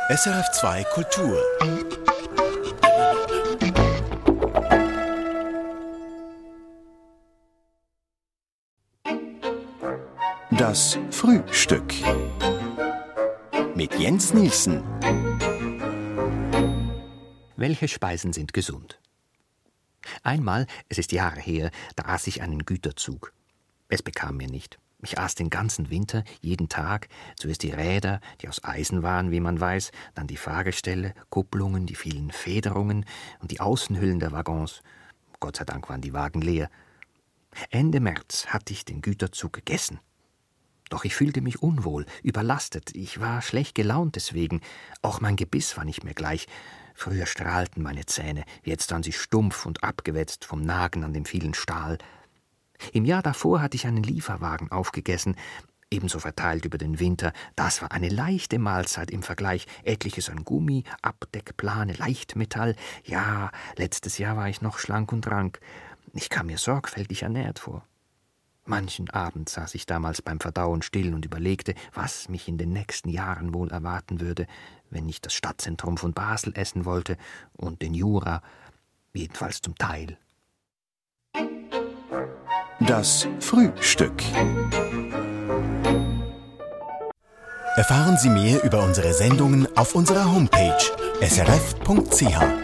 SRF2 Kultur. Das Frühstück mit Jens Nielsen. Welche Speisen sind gesund? Einmal, es ist Jahre her, da aß ich einen Güterzug. Es bekam mir nicht. Ich aß den ganzen Winter, jeden Tag, zuerst die Räder, die aus Eisen waren, wie man weiß, dann die Fahrgestelle, Kupplungen, die vielen Federungen und die Außenhüllen der Waggons. Gott sei Dank waren die Wagen leer. Ende März hatte ich den Güterzug gegessen. Doch ich fühlte mich unwohl, überlastet, ich war schlecht gelaunt deswegen. Auch mein Gebiss war nicht mehr gleich. Früher strahlten meine Zähne, jetzt waren sie stumpf und abgewetzt vom Nagen an dem vielen Stahl. Im Jahr davor hatte ich einen Lieferwagen aufgegessen, ebenso verteilt über den Winter. Das war eine leichte Mahlzeit im Vergleich. Etliches an Gummi, Abdeckplane, Leichtmetall. Ja, letztes Jahr war ich noch schlank und rank. Ich kam mir sorgfältig ernährt vor. Manchen Abend saß ich damals beim Verdauen still und überlegte, was mich in den nächsten Jahren wohl erwarten würde, wenn ich das Stadtzentrum von Basel essen wollte und den Jura, jedenfalls zum Teil. Das Frühstück. Erfahren Sie mehr über unsere Sendungen auf unserer Homepage srf.ch.